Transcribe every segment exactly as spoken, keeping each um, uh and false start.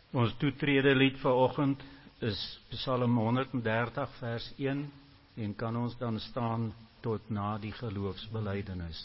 Ons toetrede lied vanoggend is Psalm honderddertig vers een en kan ons dan staan tot na die geloofsbelijdenis.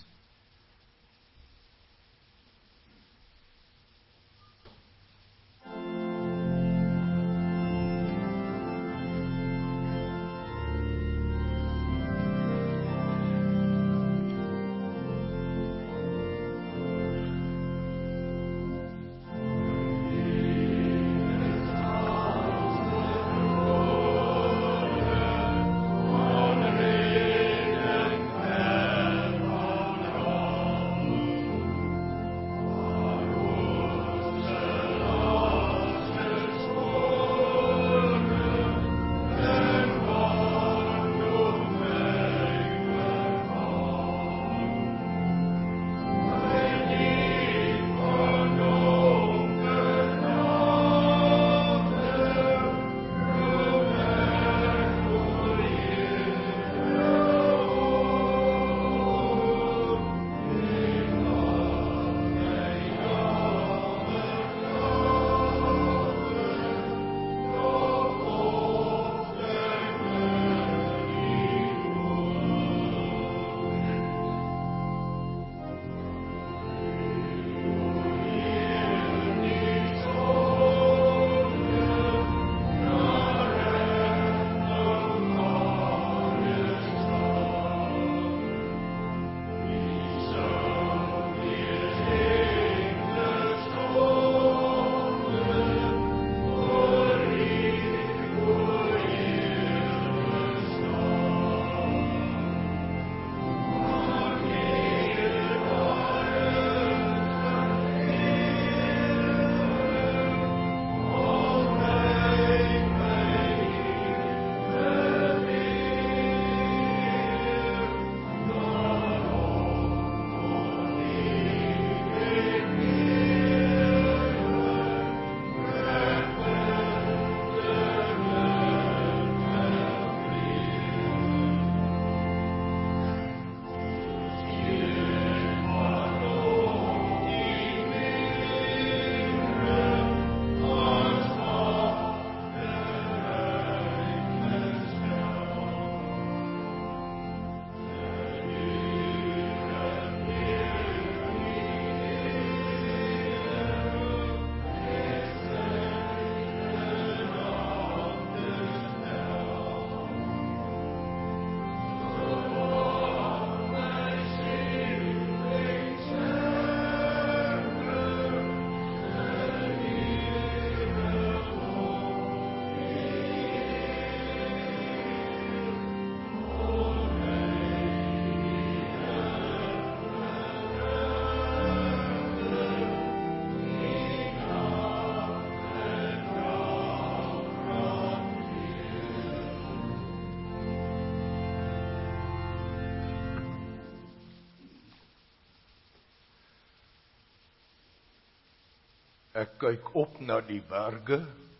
Ek kyk op na die berge.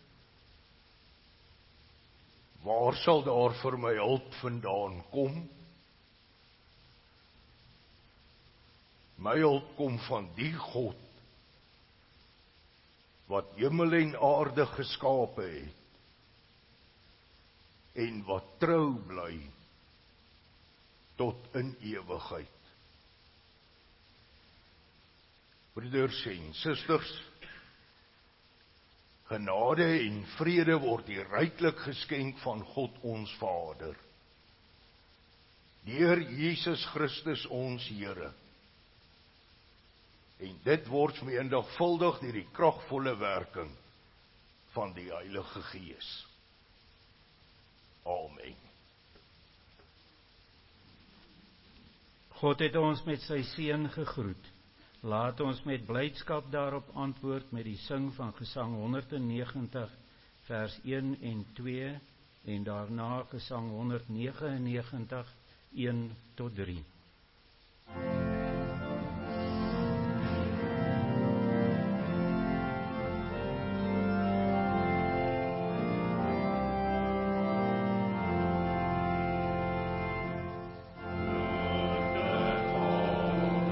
Waar sal daar vir my hulp vandaan kom? My hulp kom van die God wat hemel en aarde geskape het en wat trou bly tot in ewigheid. Broeders en susters, genade en vrede word hier ryklik geskenk van God ons Vader, deur Jesus Christus ons Here. En dit word menigvuldig deur die kragvolle werking van die Heilige Gees. Amen. God het ons met sy seën gegroet. Laat ons met blydskap daarop antwoord met die sing van Gesang honderdnegentig vers een en twee en daarna Gesang honderdnegenennegentig een tot drie.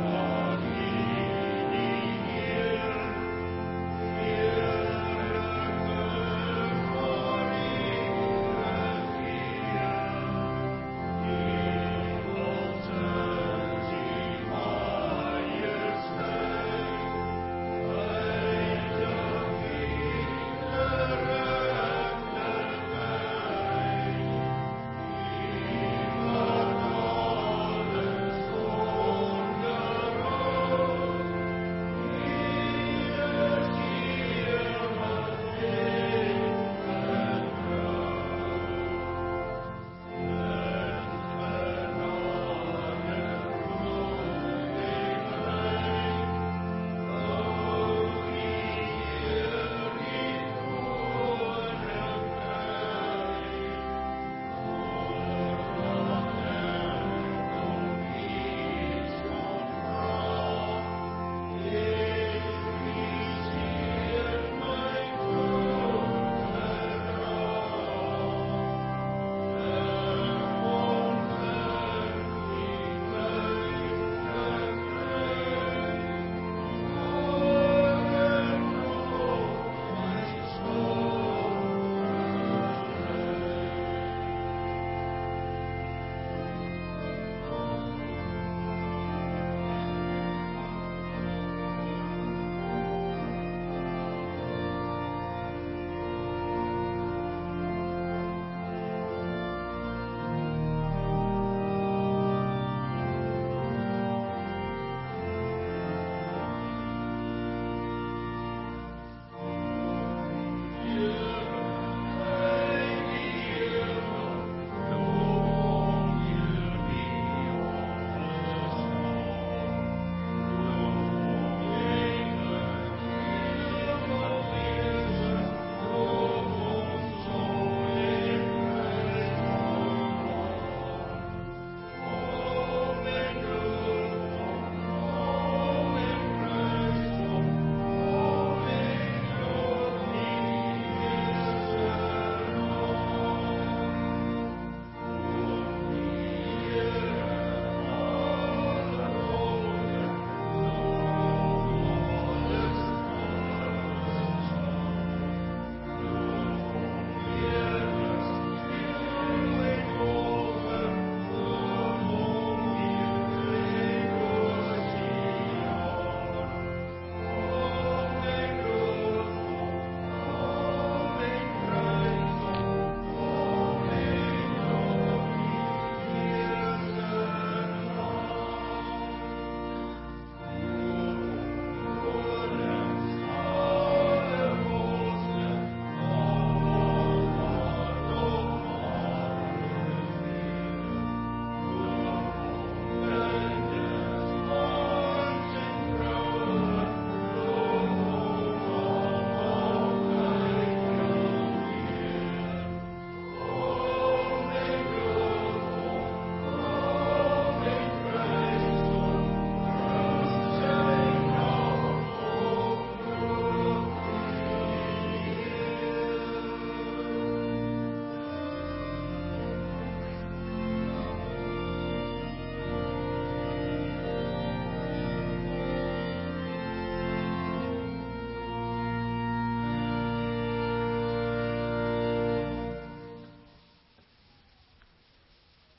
Here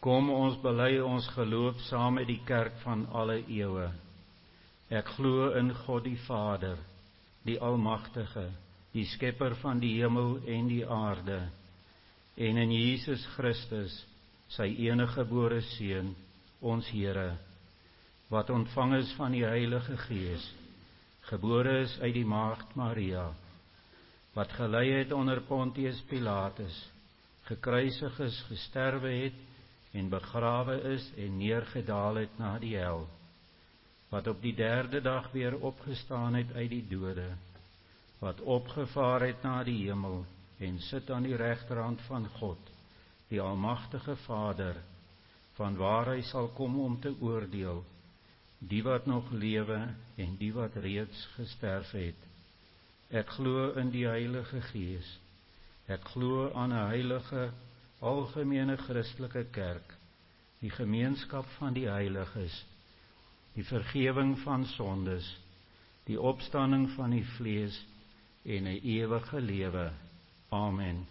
Kom ons bely ons geloof saam met die kerk van alle eeue. Ek glo in God die Vader, die Almagtige, die Skepper van die hemel en die aarde, en in Jesus Christus, sy eniggebore Seun, ons Here, wat ontvang is van die Heilige Gees, gebore is uit die maagd Maria, wat gelei het onder Pontius Pilatus, gekruisig is, gesterwe het, en begrawe is en neergedaal het na die hel, wat op die derde dag weer opgestaan het uit die dode, wat opgevaar het na die hemel, en sit aan die regterhand van God, die Almagtige Vader, vanwaar hy sal kom om te oordeel, die wat nog lewe en die wat reeds gesterf het. Ek glo in die Heilige Gees, ek glo aan 'n heilige, algemene Christelike kerk, die gemeenskap van die heiliges, die vergewing van sondes, die opstanding van die vlees en 'n ewige lewe. Amen.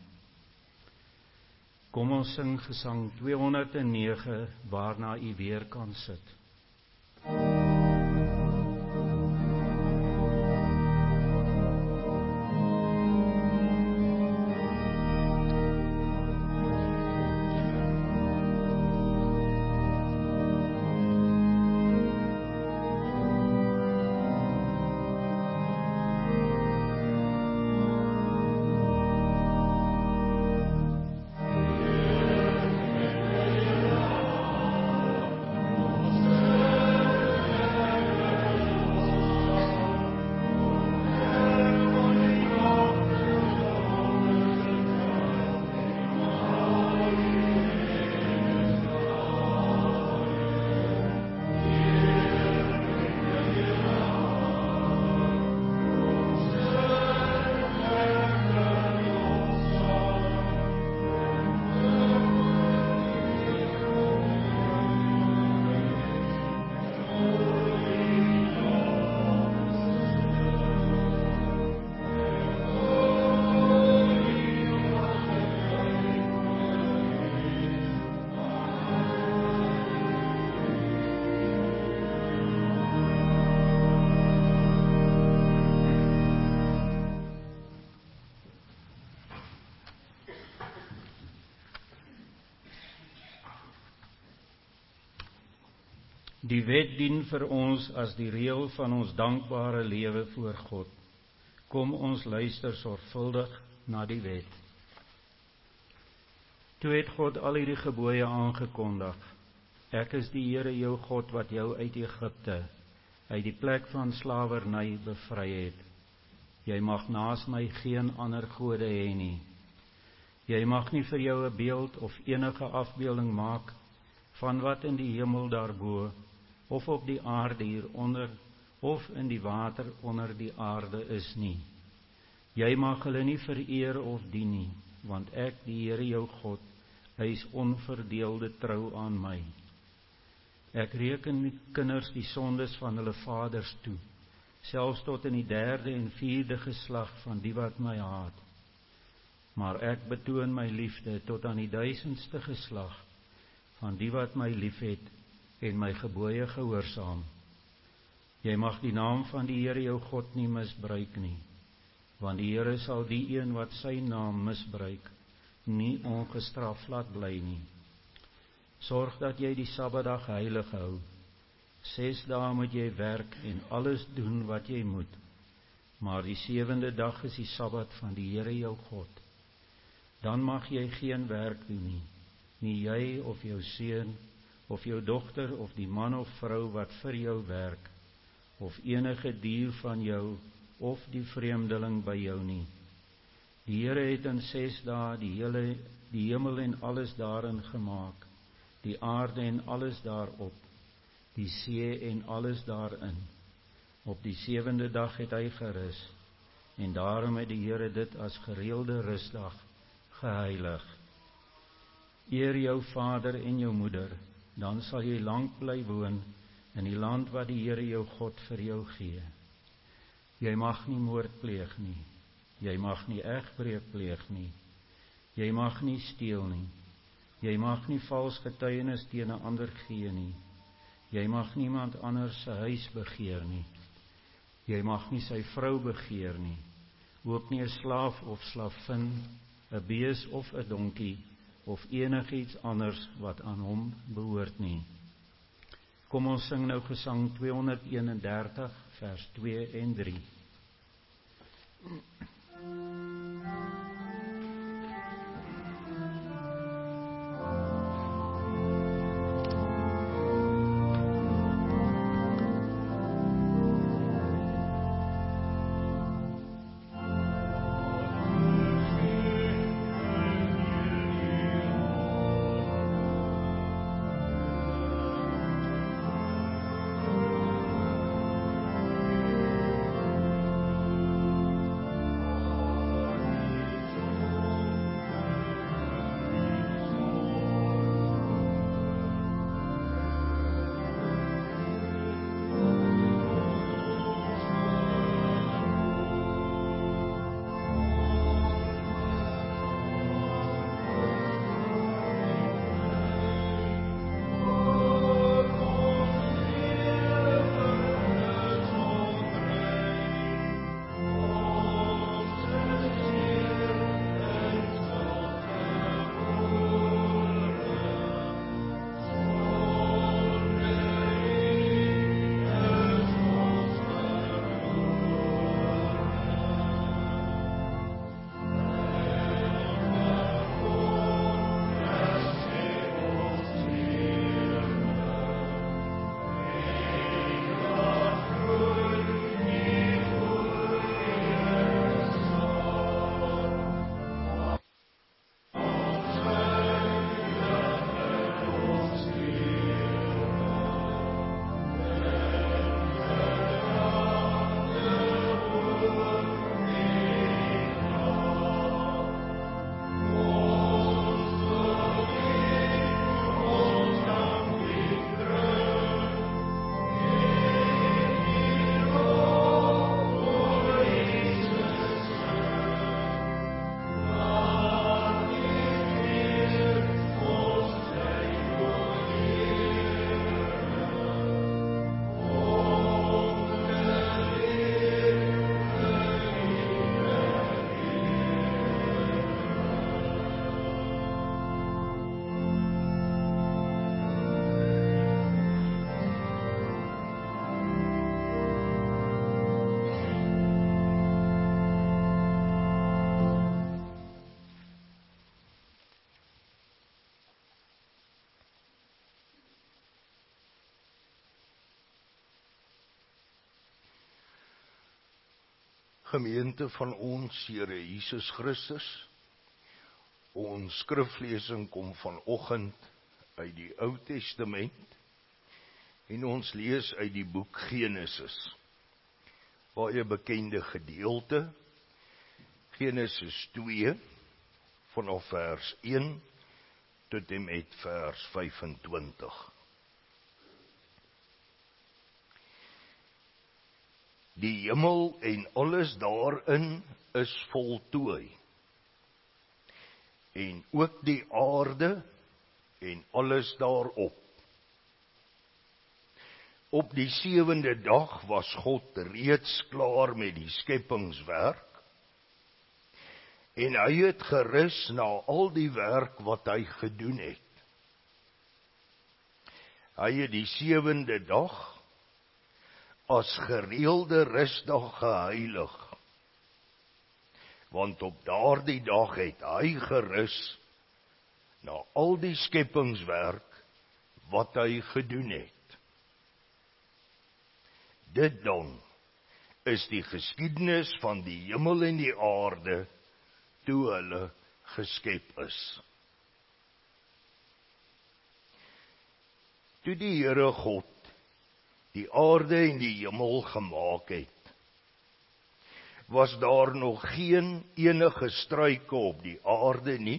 Kom ons sing gesang tweehonderd en nege, waarna u weer kan sit. Die wet dien vir ons as die reël van ons dankbare lewe voor God. Kom ons luister sorgvuldig na die wet. Toe het God al hierdie gebooie aangekondig. Ek is die Here jou God wat jou uit Egipte, uit die plek van slawerny bevry het. Jy mag naas my geen ander gode hê nie. Jy mag nie vir jou 'n beeld of enige afbeelding maak van wat in die hemel daarbo, of op die aarde hieronder, of in die water onder die aarde is nie. Jy mag hulle nie vereer of dien nie, want ek, die Here jou God, hy is onverdeelde trou aan my. Ek reken die kinders die sondes van hulle vaders toe, selfs tot in die derde en vierde geslag van die wat my haat. Maar ek betoon my liefde tot aan die duisendste geslag van die wat my liefhet en my gebooie gehoorsaam. Jy mag die naam van die Here jou God nie misbruik nie, want die Here sal die een wat sy naam misbruik, nie ongestraf laat bly nie. Sorg dat jy die Sabbatdag heilig hou. Ses dae moet jy werk en alles doen wat jy moet, maar die sewende dag is die Sabbat van die Here jou God. Dan mag jy geen werk doen nie, nie jy of jou seun, of jou dogter, of die man of vrou wat vir jou werk, of enige dier van jou, of die vreemdeling by jou nie. Die Here het in ses dae die hele, die hemel en alles daarin gemaak, die aarde en alles daarop, die see en alles daarin. Op die sewende dag het hy gerus, en daarom het die Here dit as gereelde rusdag geheilig. Eer jou vader en jou moeder, dan sal jy lank bly woon in die land wat die Here jou God vir jou gee. Jy mag nie moord pleeg nie, jy mag nie egbreek pleeg nie, jy mag nie steel nie, Jy mag nie vals getuienis teen 'n ander gee nie. Jy mag niemand anders se huis begeer nie. Jy mag nie sy vrou begeer nie. Ook nie 'n slaaf of slavin, 'n bees of 'n donkie, of enigiets anders wat aan hom behoort nie. Kom ons sing nou Gesang tweehonderdeenendertig, vers twee en drie. Gemeente van ons Here Jesus Christus, ons skriflesing kom vanoggend uit die Ou Testament en ons lees uit die boek Genesis, baie bekende gedeelte, Genesis twee, vanaf vers een tot en met vers vyfentwintig. Die hemel en alles daarin is voltooi, en ook die aarde en alles daarop. Op die sewende dag was God reeds klaar met die skepingswerk, en hy het gerus na al die werk wat hy gedoen het. Hy het die sewende dag as gereelde rusdag geheilig, want op daardie dag het hy gerus na al die skepingswerk wat hy gedoen het. Dit dan is die geskiedenis van die hemel en die aarde toe hulle geskep is. Toe die Here God die aarde en die hemel gemaak het, was daar nog geen enige struike op die aarde nie,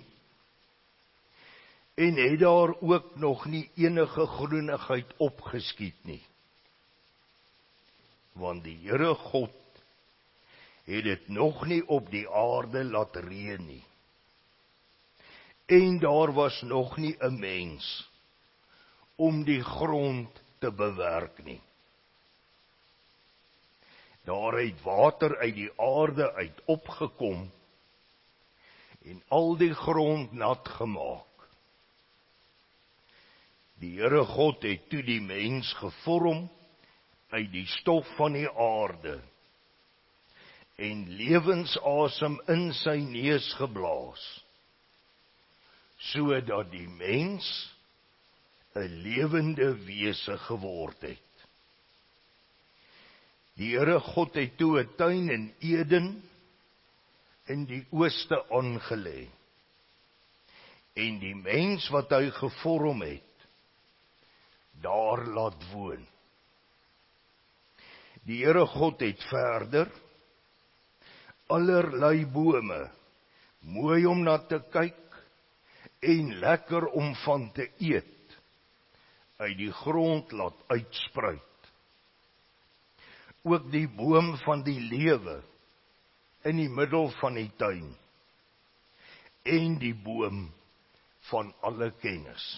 en het daar ook nog nie enige groenigheid opgeskiet nie. Want die Here God het dit nog nie op die aarde laat reën nie. en daar was nog nie 'n mens om die grond te bewerk nie. Daar het water uit die aarde uit opgekom en al die grond nat gemaak. Die Here God het toe die mens gevorm uit die stof van die aarde en lewensasem in sy neus geblaas, sodat die mens 'n lewende wese geword het. Die Here God het toe 'n tuin in Eden in die ooste aangelê en die mens wat hy gevorm het, daar laat woon. Die Here God het verder allerlei bome, mooi om na te kyk en lekker om van te eet, uit die grond laat uitspruit. Ook die boom van die lewe in die middel van die tuin en die boom van alle kennis.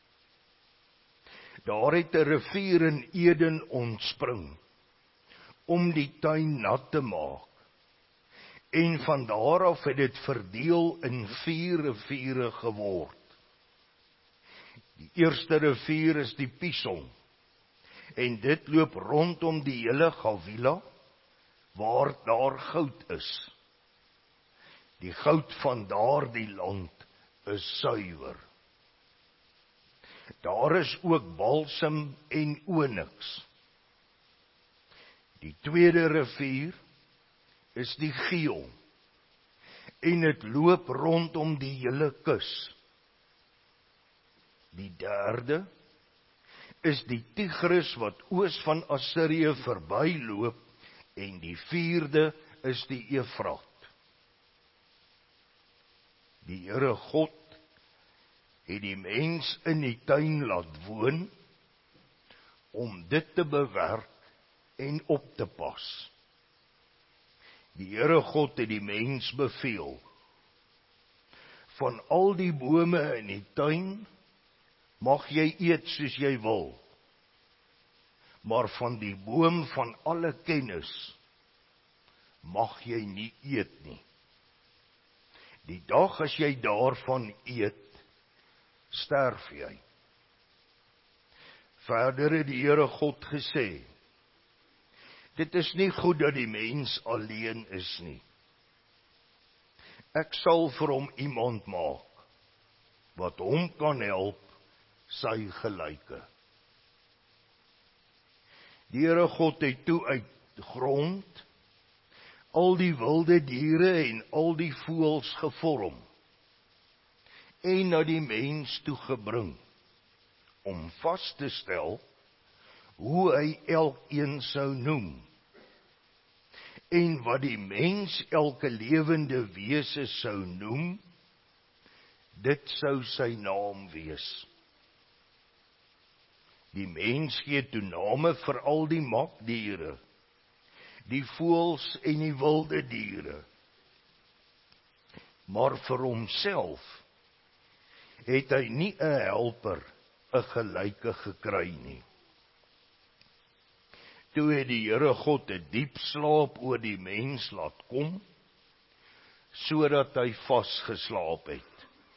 Daar het 'n rivier in Eden ontspring om die tuin nat te maak en van daar af het dit verdeel in vier riviere geword. Die eerste rivier is die Pison en dit loop rondom die hele Gawila waar daar goud is. Die goud van daardie land is suiwer. Daar is ook balsam en onyx. Die tweede rivier is die Gihon en dit loop rondom die hele kus. Die derde is die Tigris wat oos van Assirië verbyloop en die vierde is die Eufrat. Die Here God het die mens in die tuin laat woon om dit te bewerk en op te pas. Die Here God het die mens beveel: van al die bome in die tuin mag jy eet soos jy wil, maar van die boom van alle kennis mag jy nie eet nie. Die dag as jy daarvan eet, sterf jy. Verder het die Here God gesê: dit is nie goed dat die mens alleen is nie. Ek sal vir hom iemand maak wat hom kan help, sy gelyke. Die Here God het toe uit grond al die wilde diere en al die voëls gevorm en na die mens toe gebring om vas te stel hoe hy elkeen sou noem en wat die mens elke lewende wese sou noem, dit sou sy naam wees. Die mens gee toe name vir al die makdiere, die voëls en die wilde diere. Maar vir homself het hy nie 'n helper, 'n gelyke gekry nie. Toe het die Here God 'n diep slaap oor die mens laat kom, sodat hy vasgeslaap het.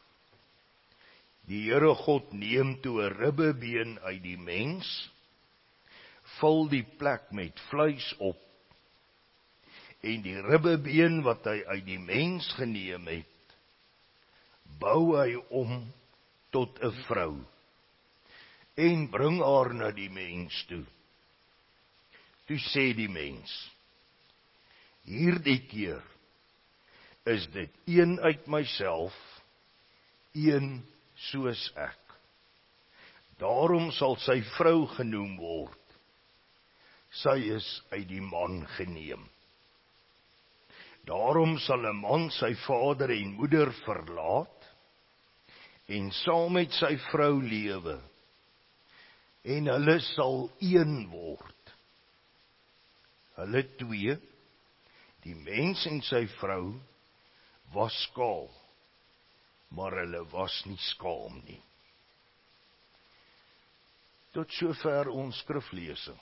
Die Here God neem toe 'n ribbebeen uit die mens, vul die plek met vleis op, en die ribbebeen wat hy uit die mens geneem het, bou hy om tot 'n vrou, en bring haar na die mens toe. Toe sê die mens: hierdie keer is dit een uit myself, een soos ek. Daarom sal sy vrou genoem word. Sy is uit die man geneem. Daarom sal 'n man sy vader en moeder verlaat en saam met sy vrou lewe, en hulle sal een word. Hulle twee, die mens en sy vrou, was skaal, maar hulle was nie skaam nie. Tot sover ons skriflesing.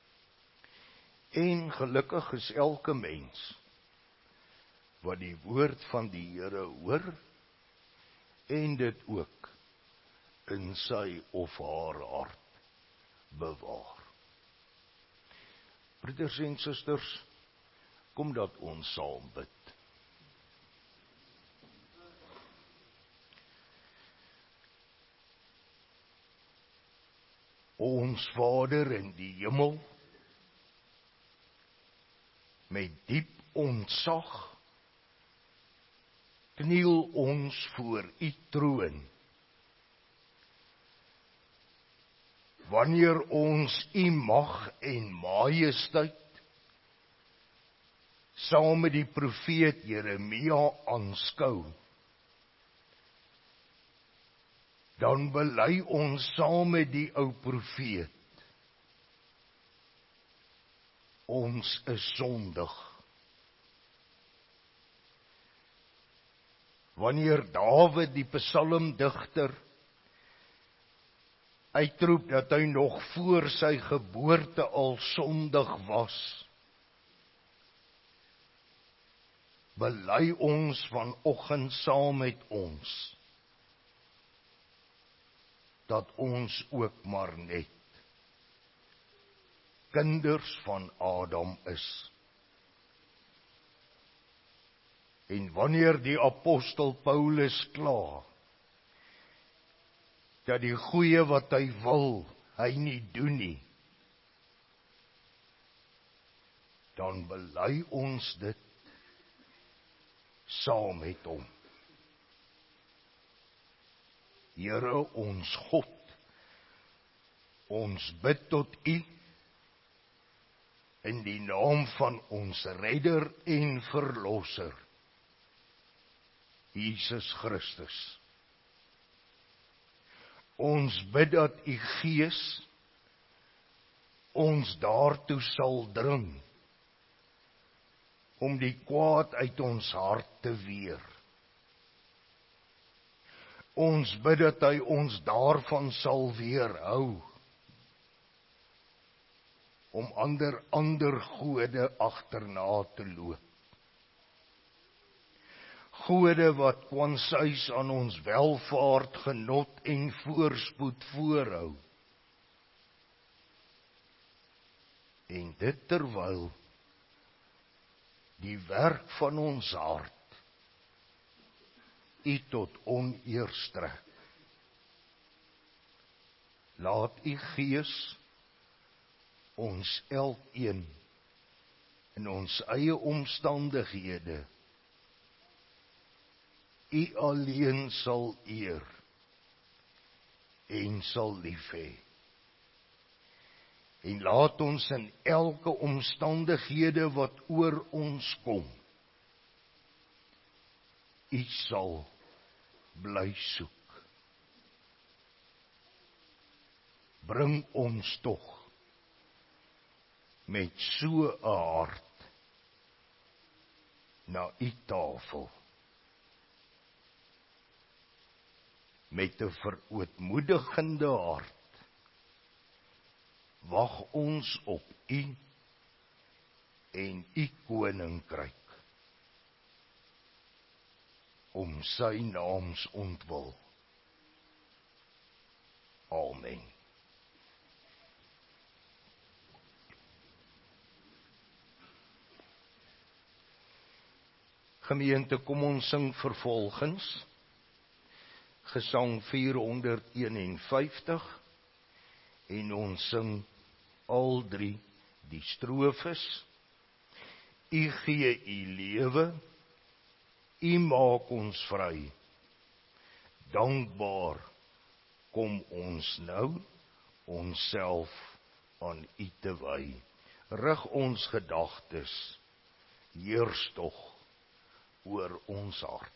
En gelukkig is elke mens wat die woord van die Here hoor en dit ook in sy of haar hart bewaar. Broeders en susters, kom dat ons saam bid. Ons Vader in die hemel, met diep ontzag kniel ons voor u troon. Wanneer ons u mag en majesteit saam met die profeet Jeremia aanskou, dan bely ons saam met die ou profeet, ons is sondig. Wanneer Dawid die psalmdigter uitroep dat hy nog voor sy geboorte al sondig was, bely ons vanoggend saam met ons, dat ons ook maar net kinders van Adam is. En wanneer die apostel Paulus kla, dat die goeie wat hy wil, hy nie doen nie, dan bely ons dit saam met hom. Here ons God, ons bid tot u, in die naam van ons Redder en Verlosser, Jesus Christus. Ons bid dat u Gees ons daartoe sal dring, om die kwaad uit ons hart te weer. Ons bid dat hy ons daarvan sal weerhou, om ander ander gode agterna te loop. Gode wat kwansuis aan ons welvaart, genot en voorspoed voorhou. En dit terwyl die werk van ons hart u tot oneer strek. Laat u Gees ons elkeen in ons eie omstandighede u alleen sal eer en sal lief hê. En laat ons in elke omstandighede wat oor ons kom, u sal bly soek. Bring ons tog met so 'n hart na u tafel, met 'n verootmoedigende hart wag ons op u en u koninkryk, om sy naams ontwil. Amen. Gemeente, kom ons sing vervolgens Gesang vier honderd eenenvyftig, en ons sing al drie die strofes. U gee u lewe, u maak ons vry. Dankbaar kom ons nou, onsself aan u te wy. Rig ons gedagtes, heers tog oor ons hart.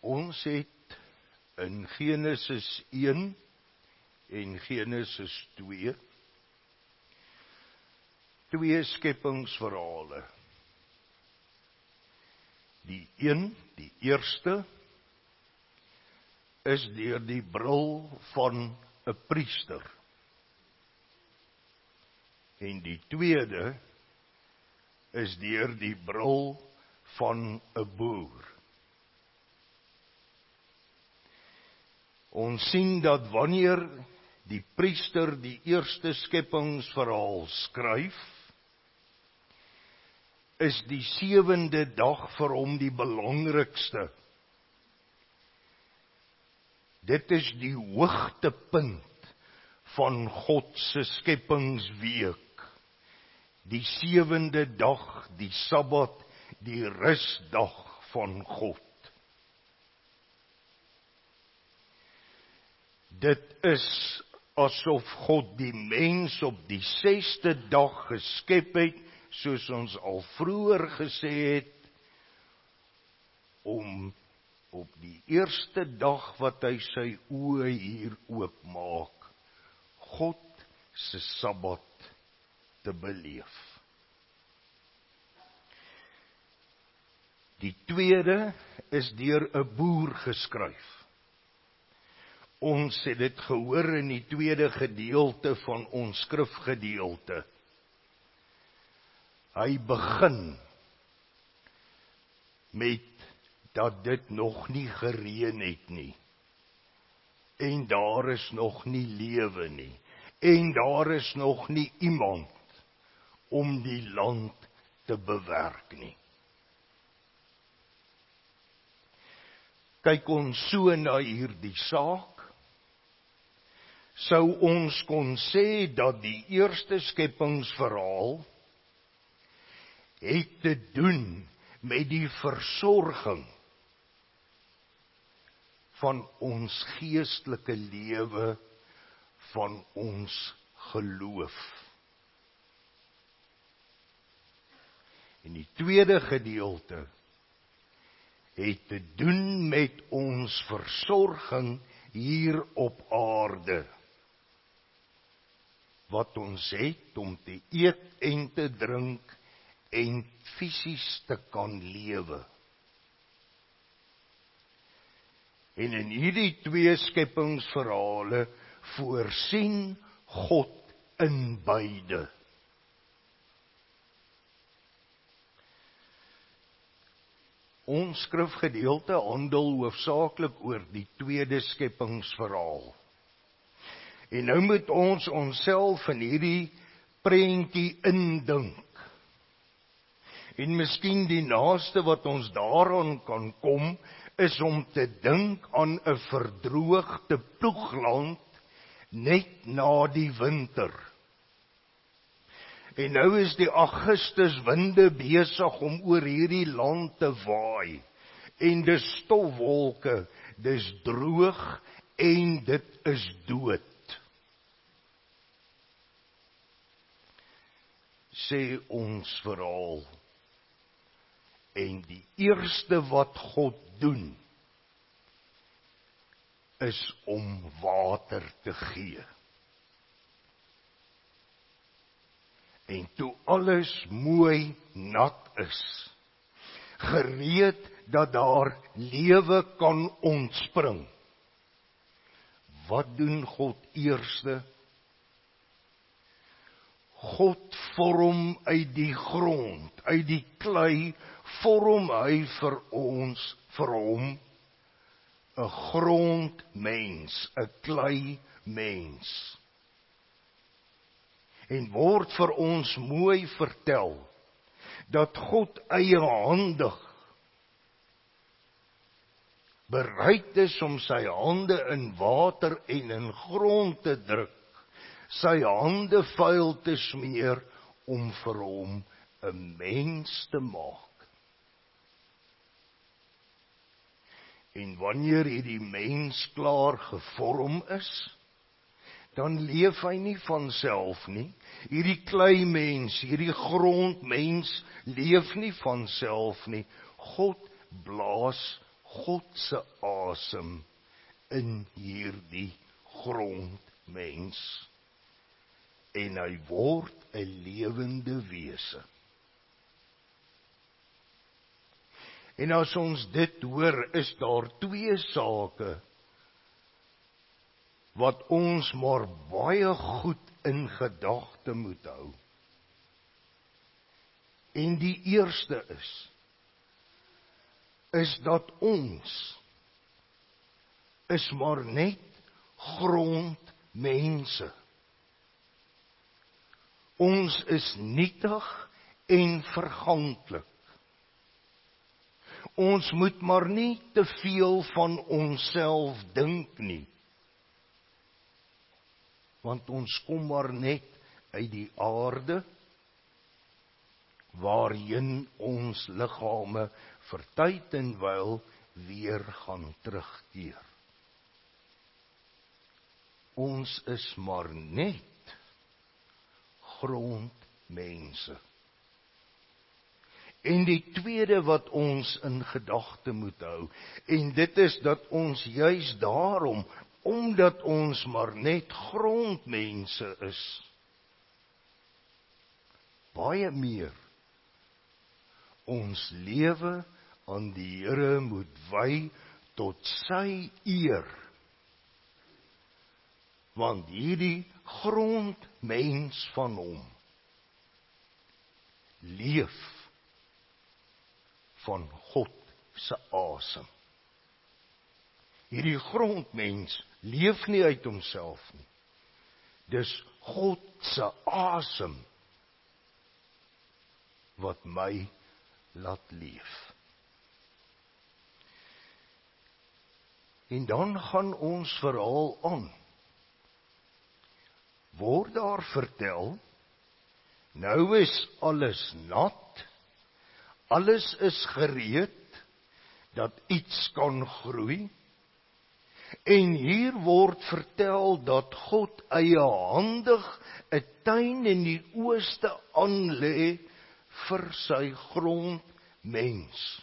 Ons het in Genesis een en Genesis twee twee skepingsverhale. Die een, die eerste, is deur die bril van 'n priester. En die tweede is deur die bril van 'n boer. Ons sien dat wanneer die priester die eerste skepingsverhaal skryf, is die sewende dag vir hom die belangrikste. Dit is die hoogtepunt van God se skepingsweek. Die sewende dag, die Sabbat, die rusdag van God. Dit is asof God die mens op die sesde dag geskep het, soos ons al vroeër gesê het, om op die eerste dag wat hy sy oë hier oopmaak, God se Sabbat te beleef. Die tweede is deur 'n boer geskryf. Ons het dit gehoor in die tweede gedeelte van ons skrifgedeelte. Hy begin met dat dit nog nie gereën het nie. En daar is nog nie lewe nie. En daar is nog nie iemand om die land te bewerk nie. Kyk ons so na hierdie saak, sou ons kon sê dat die eerste skepingsverhaal het te doen met die versorging van ons geestelike lewe, van ons geloof. En die tweede gedeelte het te doen met ons versorging hier op aarde. Wat ons het om te eet en te drink en fisies te kan lewe. En in hierdie twee skepingsverhale voorsien God in beide. Ons skrifgedeelte handel hoofsaaklik oor die tweede skepingsverhaal. En nou moet ons onsself in hierdie prentjie indink. En miskien die naaste wat ons daaraan kan kom, is om te dink aan 'n verdroogde ploegland net na die winter. En nou is die Augustuswinde besig om oor hierdie land te waai. En dis stofwolke, dis droog en dit is dood. Sê ons verhaal. En die eerste wat God doen, is om water te gee. En toe alles mooi nat is, gereed dat daar lewe kan ontspring, wat doen God eerste? God vorm uit die grond, uit die klei, vorm hy vir ons, vir hom, 'n grondmens, 'n klei mens. En word vir ons mooi vertel, dat God eiehandig bereid is om sy hande in water en in grond te druk, sy hande vuil te smeer, om vir hom 'n mens te maak. En wanneer hierdie mens klaar gevorm is, dan leef hy nie van self nie. Hierdie klei mens, hierdie grondmens leef nie van self nie. God blaas God se asem in hierdie grondmens en hy word 'n lewende wese. En as ons dit hoor, is daar twee sake wat ons maar baie goed in gedagte moet hou. En die eerste is, is dat ons is maar net grondmense. Ons is nietig en verganklik. Ons moet maar nie te veel van onsself dink nie. Want ons kom maar net uit die aarde, waarheen ons liggame vir tyd en wyl weer gaan terugkeer. Ons is maar net grondmense. En die tweede wat ons in gedagte moet hou, en dit is dat ons juis daarom, omdat ons maar net grondmense is, baie meer ons lewe aan die Here moet wy tot sy eer. Want hierdie grondmens van hom leef van God se asem. Hierdie grondmens leef nie uit homself nie. Dis God se asem wat my laat leef. En dan gaan ons verhaal aan. Word daar vertel, nou is alles nat, alles is gereed, dat iets kan groei, en hier word vertel dat God eiehandig 'n tuin in die ooste aanlê vir sy grondmens.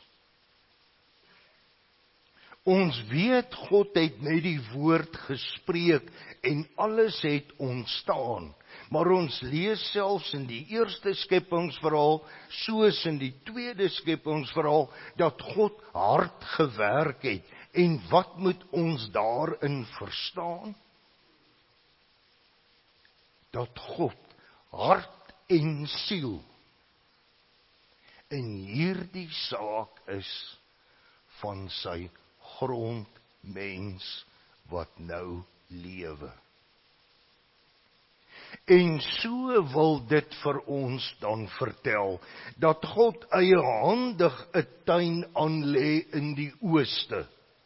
Ons weet God het met die woord gespreek en alles het ontstaan. Maar ons lees selfs in die eerste skepingsverhaal, soos in die tweede skepingsverhaal, dat God hard gewerk het. En wat moet ons daarin verstaan? Dat God hart en siel in hierdie saak is van sy grondmens wat nou lewe. En so wil dit vir ons dan vertel, dat God eiehandig 'n tuin aanlê in die ooste.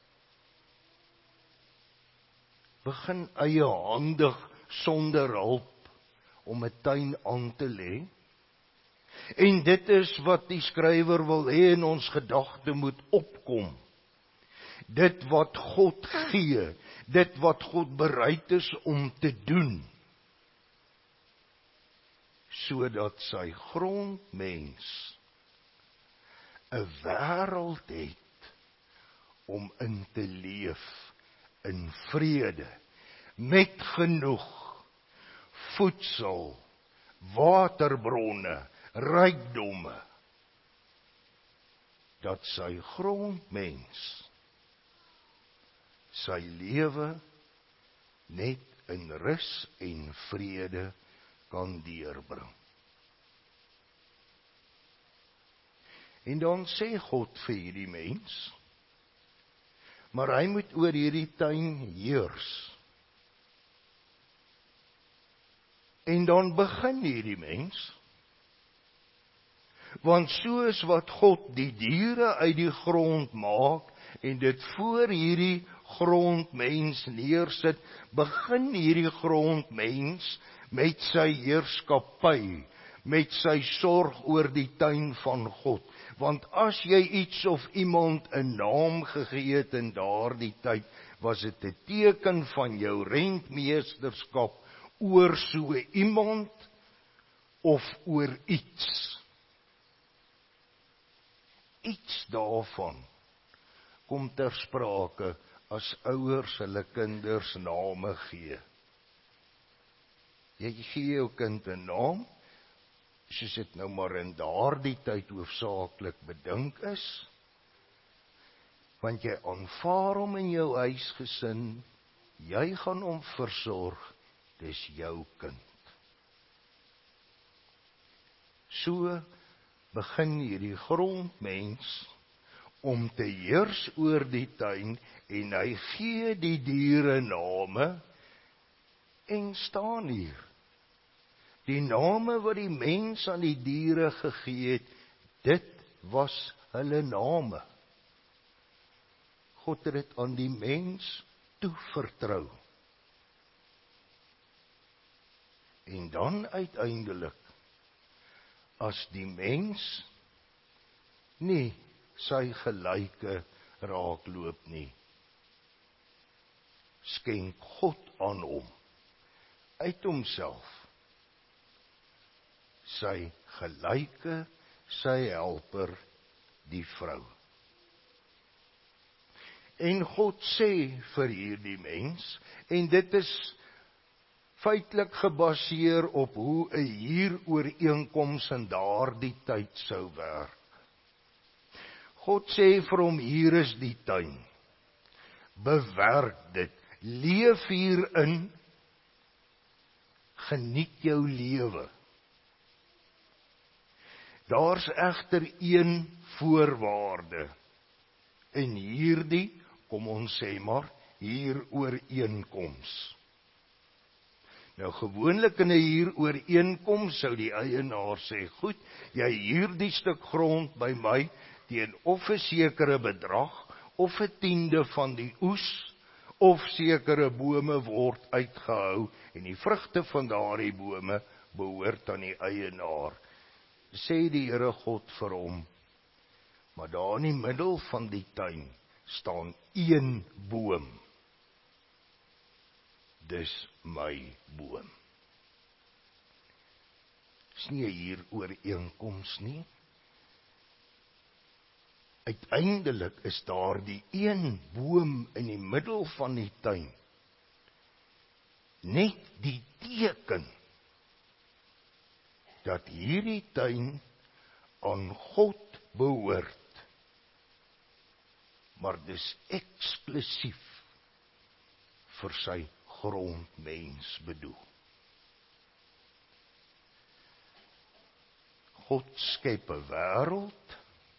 Begin eiehandig sonder hulp om 'n tuin aan te lê. En dit is wat die skrywer wil hê in ons gedagte moet opkom. Dit wat God gee, dit wat God bereid is om te doen, sodat sy grondmens 'n wêreld het om in te leef in vrede, met genoeg voedsel, waterbronne, rykdomme, dat sy grondmens sy lewe net in rus en vrede kan deurbring. En dan sê God vir hierdie mens, maar hy moet oor hierdie tuin heers. En dan begin hierdie mens, want soos wat God die diere uit die grond maak, en dit voor hierdie grondmens neersit, begin hierdie grondmens met sy heerskappy, met sy sorg oor die tuin van God. Want as jy iets of iemand 'n naam gegee het in daardie tyd, was dit 'n teken van jou rentmeesterskap oor so iemand of oor iets. Iets daarvan kom ter sprake as ouers hulle kinders name gee. Jy gee jou kind 'n naam, soos dit nou maar in daardie tyd hoofsaaklik bedink is, want jy aanvaar hom in jou huisgesin, jy gaan hom versorg, dis jou kind. So begin hierdie grondmens om te heers oor die tuin, en hy gee die diere name, en staan hier. Die name wat die mens aan die diere gegee het, dit was hulle name. God het dit aan die mens toevertrou. En dan uiteindelik, as die mens nie sy gelyke raakloop nie, skenk God aan hom, uit homself, sy gelyke, sy helper, die vrou. En God sê vir hierdie mens, en dit is feitelik gebaseer op hoe 'n huurooreenkoms in daardie tyd sou werk. God sê vir hom, hier is die tuin, bewerk dit, leef hierin, geniet jou lewe. Daar's egter een voorwaarde, en hierdie, kom ons sê maar, huurooreenkoms. Nou gewoonlik in 'n huurooreenkoms sou die eienaar sê, goed, jy huur die stuk grond by my teen of 'n sekere bedrag, of 'n tiende van die oes, of sekere bome word uitgehou, en die vrugte van daardie bome behoort aan die eienaar. Sê die Here God vir hom, maar daar in die middel van die tuin staan een boom. Dis my boom. Dis nie hier ooreenkoms nie. Uiteindelik is daar die een boom in die middel van die tuin, net die teken dat hierdie tuin aan God behoort, maar dis eksklusief vir sy grondmens bedoel. God skep 'n wêreld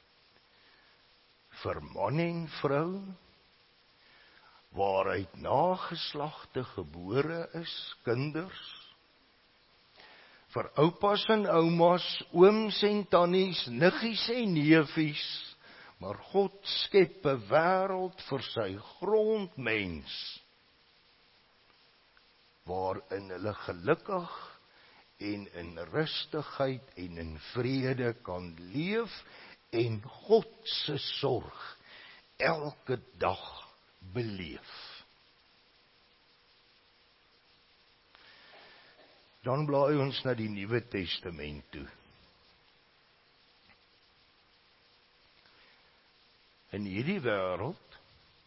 vir man en vrou, waaruit nageslagte gebore is, kinders, vir oupas en oumas, ooms en tannies, niggies en neefies, maar God skep 'n wêreld vir sy grondmens, waarin hulle gelukkig en in rustigheid en in vrede kan leef, en God se sorg elke dag beleef. Dan blaai ons na die Nuwe Testament toe. In hierdie wêreld,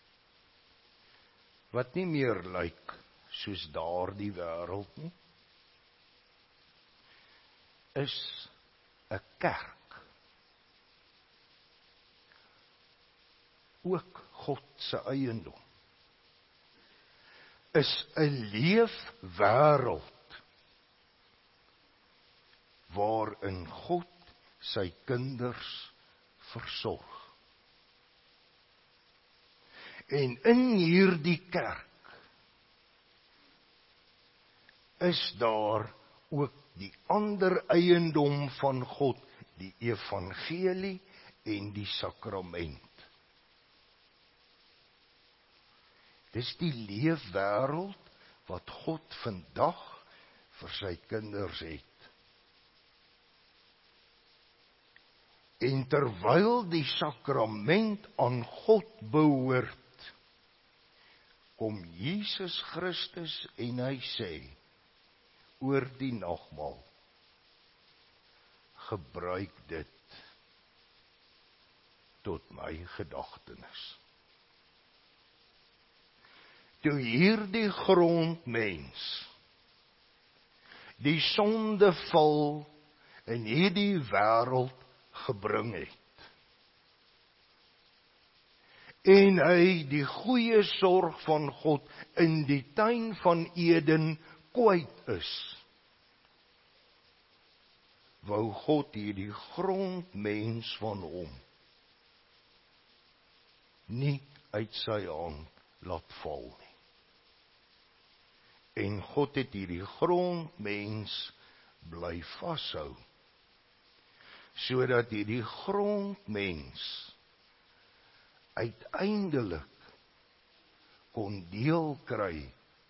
wat nie meer lyk soos daardie wêreld nie, is 'n kerk. Ook God se eiendom. Is 'n leefwêreld waarin God sy kinders versorg. En in hierdie kerk is daar ook die ander eiendom van God, die evangelie en die sakrament. Dis die leefwêreld wat God vandag vir sy kinders het. En terwyl die sakrament aan God behoort, kom Jesus Christus en hy sê oor die nagmaal, gebruik dit tot my gedagtenis. toe hierdie grondmens die sondeval in hierdie wêreld gebring het, en hy die goeie sorg van God in die tuin van Eden kwyt is, wou God hierdie grondmens van hom nie uit sy hand laat val nie. En God het hierdie grondmens bly vashou, sodat hierdie grondmens uiteindelik kon deel kry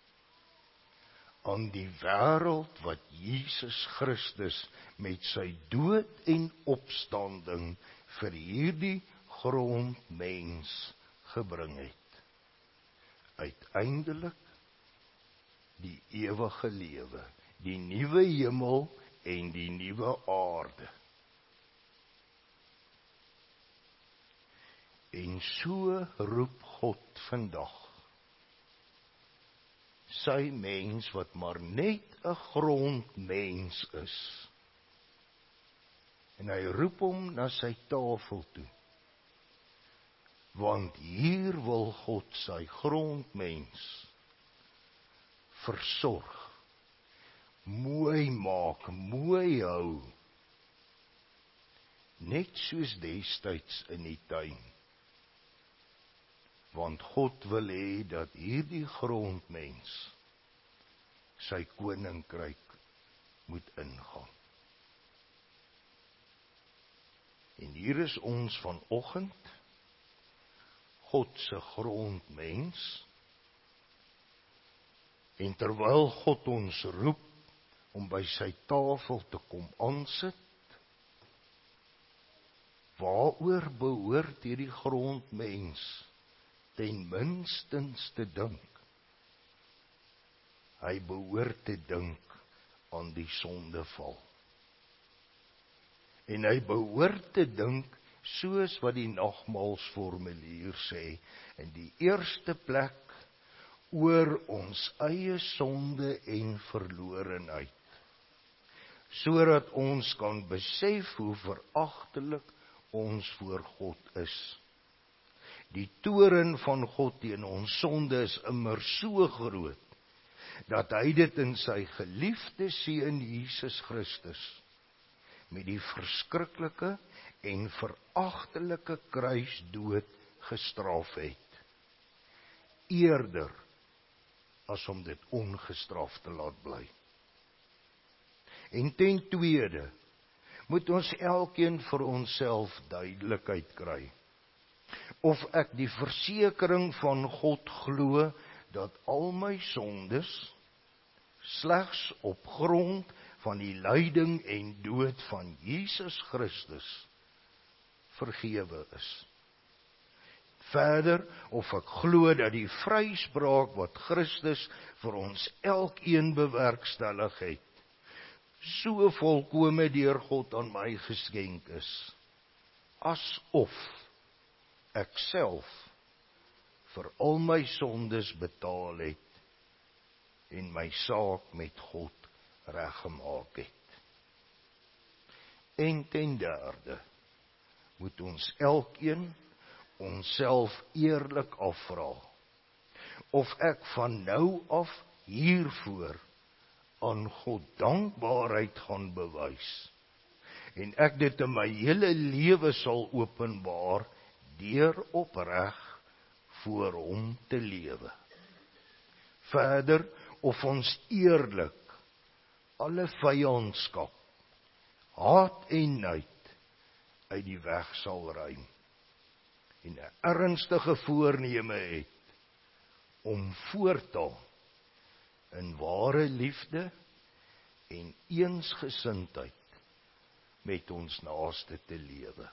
aan die wêreld wat Jesus Christus met sy dood en opstanding vir hierdie grondmens gebring het. Uiteindelik die ewige lewe, die nuwe hemel en die nuwe aarde. En so roep God vandag sy mens wat maar net 'n grondmens is. En hy roep hom na sy tafel toe. Want hier wil God sy grondmens versorg, mooi maak, mooi hou, net soos destyds in die tuin. Want God wil hê dat hierdie grondmens sy koninkryk moet ingaan. En hier is ons vanoggend, God se grondmens, en terwyl God ons roep om by sy tafel te kom aansit, waaroor behoort hierdie grondmens ten minstens te dink? Hy behoort te dink aan die sondeval. En hy behoort te dink, soos wat die nagmaalsformulier sê, in die eerste plek oor ons eie sonde en verlorenheid, sodat ons kan besef hoe veragtelik ons voor God is. Die toorn van God teen ons sonde is immer so groot, dat hy dit in sy geliefde seun Jesus Christus met die verskriklike en veragtelike kruisdood gestraf het, eerder as om dit ongestraf te laat bly. En ten tweede, moet ons elkeen vir onsself duidelikheid kry, of ek die versekering van God glo, dat al my sondes slegs op grond van die lyding en dood van Jesus Christus vergewe is. Verder, of ek glo dat die vryspraak wat Christus vir ons elkeen bewerkstellig het, so volkome deur God aan my geskenk is, asof ek self vir al my sondes betaal het en my saak met God reggemaak het. En ten derde, moet ons elkeen onsself eerlik afvra, of ek van nou af hiervoor aan God dankbaarheid gaan bewys, en ek dit in my hele lewe sal openbaar, deur opreg voor hom te lewe. Verder, of ons eerlik alle vyandskap, haat en nait uit die weg sal ruim, en 'n ernstige voorneme het om voortaan in ware liefde en eensgesindheid met ons naaste te lewe.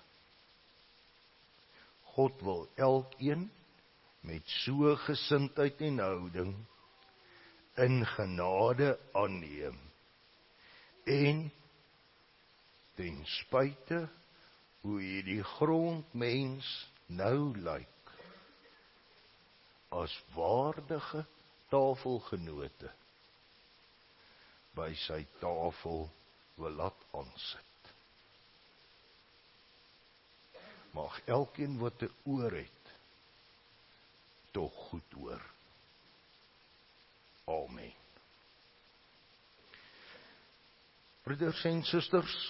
God wil elkeen met so gesindheid en houding in genade aanneem, en ten spyte hoe hierdie grondmens nou lyk, as waardige tafelgenote by sy tafel wil laat aansit. Mag elkeen wat 'n oor het, tog goed hoor. Amen. Broeders en susters,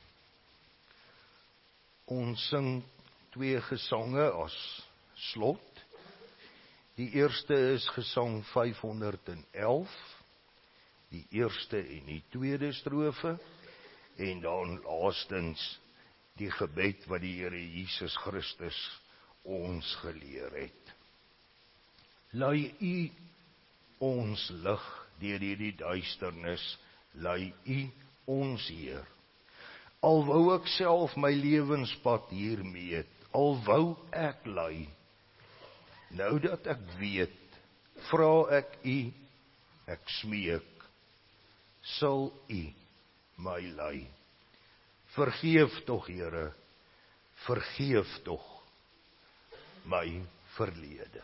ons sing twee gesange as slot. Die eerste is gesang vyfhonderdelf, die eerste en die tweede strofe, en dan laastens die gebed wat die Here Jesus Christus ons geleer het. Lei U ons lig deur hierdie duisternis, lei U ons Heer. Al wou ek self my lewenspad hier meet, al wou ek lei, nou dat ek weet, vra ek U, ek smeek, sal U my lei. Vergeef tog, Here, vergeef tog my verlede.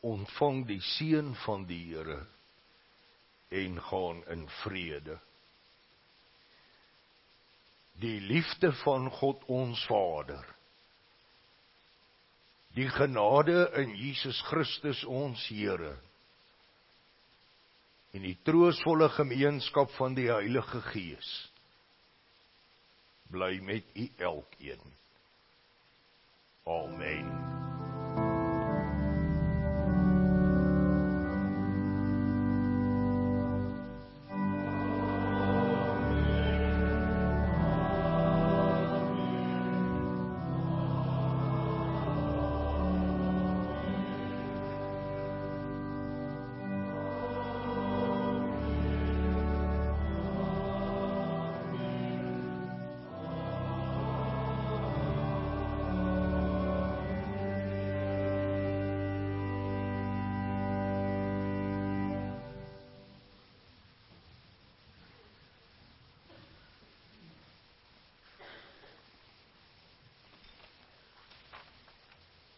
ontvang die seën van die Here en gaan in vrede. Die liefde van God ons Vader, die genade in Jesus Christus ons Here, en die troostvolle gemeenskap van die Heilige Gees, bly met u elkeen. Amen.